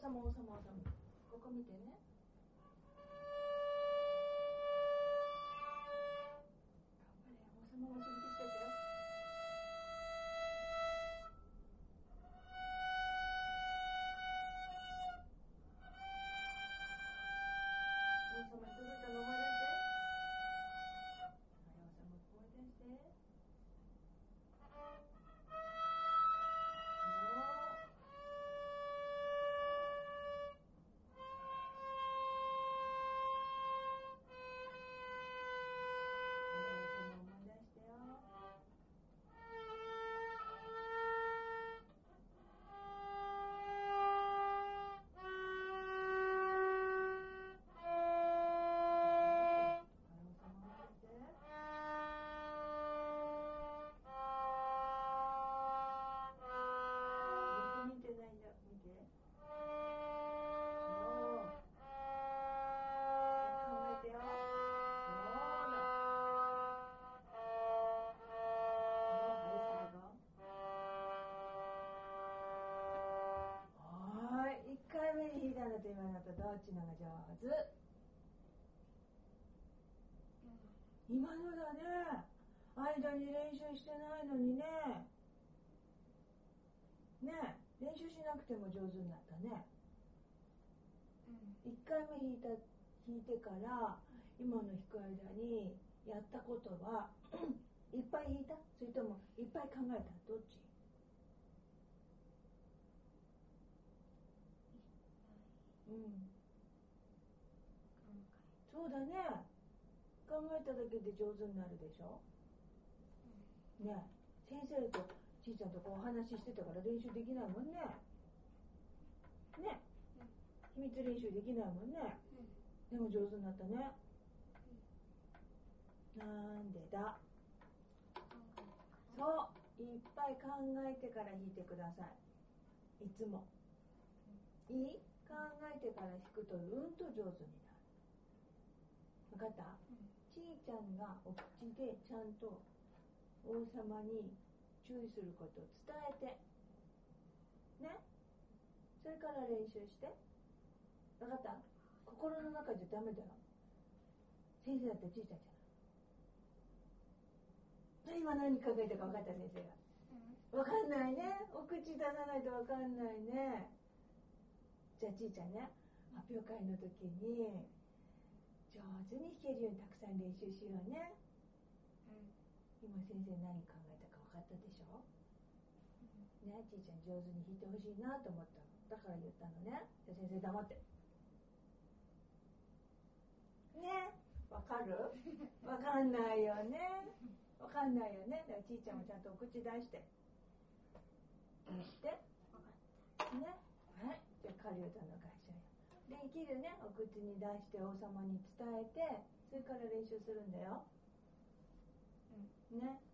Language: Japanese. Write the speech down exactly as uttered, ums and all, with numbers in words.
様王様王様、ここ見てね。頑張れ、王様が過ぎてきちゃったよ。王様に届いたの思い出して。はい、王様思い出して。いっかいめに弾いたのと今のとどっちのが上手？今のだね。間に練習してないのにね。ねえ、練習しなくても上手になったね。いっかいめ弾いた弾いてから今の弾く間にやったことはいっぱい弾いた？それともいっぱい考えた？どっち？うん、そうだね。考えただけで上手になるでしょ、うん、ねえ、先生とちいちゃんとこうお話ししてたから練習できないもんね。ね、うん、秘密練習できないもんね、うん、でも上手になったね、うん、なんでだ。そう、いっぱい考えてから弾いてください。いつもいい？考えてから弾くとうんと上手になる。分かった？うん、ちいちゃんがお口でちゃんと王様に注意することを伝えてね、それから練習して。分かった？心の中じゃダメだよ。先生だってちいちゃんじゃない。今何考えたか分かった？先生が分かんないね。お口出さないと分かんないね。じゃあちいちゃんね、発表会の時に上手に弾けるようにたくさん練習しようね、うん、今先生何考えたか分かったでしょ、うん、ね、ちいちゃん上手に弾いてほしいなと思ったの。だから言ったのね。じゃあ先生黙ってね。分かる？分かんないよね。分かんないよね。だからちいちゃんもちゃんとお口出して言ってね。はい、じゃあ狩人の合唱よ。できるね、お口に出して王様に伝えて、それから練習するんだよ、うん、ね。